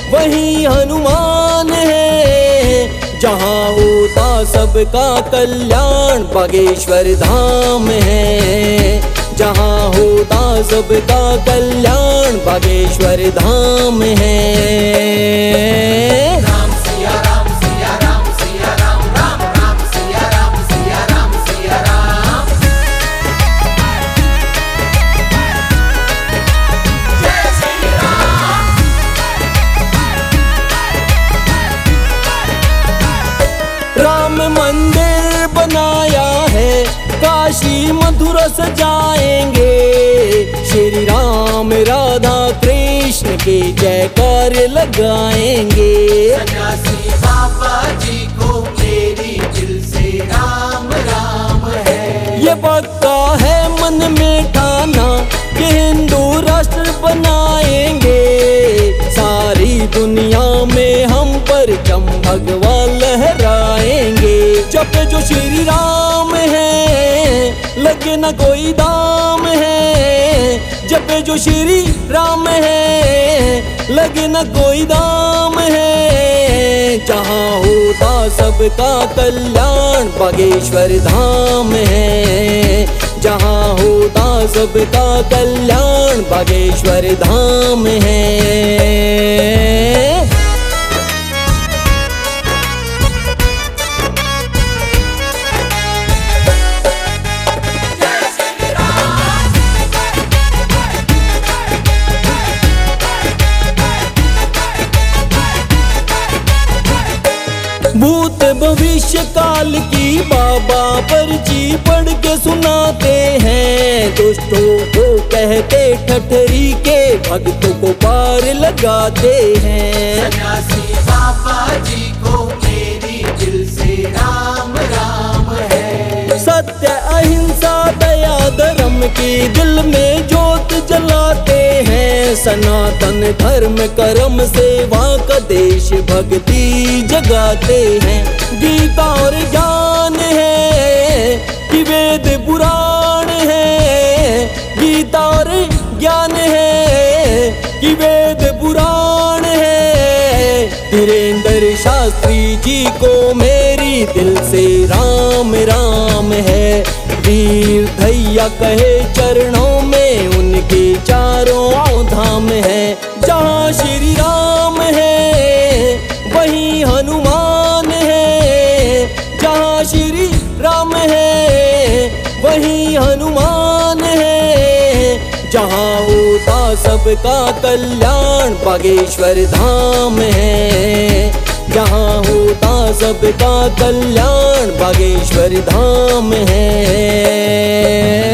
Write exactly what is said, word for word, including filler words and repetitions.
वहीं हनुमान है। जहाँ होता सबका कल्याण बागेश्वर धाम है। जहाँ होता सबका कल्याण बागेश्वर धाम है। राम सिया राम सिया राम सिया राम राम राम सिया राम सिया राम सिया राम। जय श्री राम। राम मंदिर बनाया है, काशी मथुरा सजाएंगे। श्री राम राधा कृष्ण के जयकार लगाएंगे। सन्यासी बाबा जी को मेरी दिल से राम राम है। ये पक्का है मन में ठाना कि हिंदू राष्ट्र बनाएंगे। सारी दुनिया में हम परचम भगवा लहराएंगे। जब जो श्री राम है लगे ना कोई दाम है। जब जो श्री राम है लगे ना कोई दाम है। जहाँ होता सबका कल्याण बागेश्वर धाम है। जहाँ होता सबका कल्याण बागेश्वर धाम है। भूत भविष्य काल की बाबा पर्ची पढ़ के सुनाते हैं। दुष्टों को कहते ठठरी के भक्तों को पार लगाते हैं। सन्यासी बाबा जी को मेरी दिल से राम राम है। सत्य अहिंसा दया धर्म की दिल में जोत जलाते हैं। सनातन धर्म कर्म सेवा का देश भक्ति जगाते हैं। गीता और ज्ञान है कि वेद पुराण है। गीता और ज्ञान है कि वेद पुराण है। धीरेन्द्र शास्त्री जी को मेरी दिल से राम राम है। वीर धैया कहे चरणों में उनके चारों धाम है। जहाँ श्री राम है वहीं हनुमान है। जहाँ श्री राम है वहीं हनुमान है। जहाँ होता सबका कल्याण बागेश्वर धाम है। जहाँ होता सबका कल्याण बागेश्वर धाम है।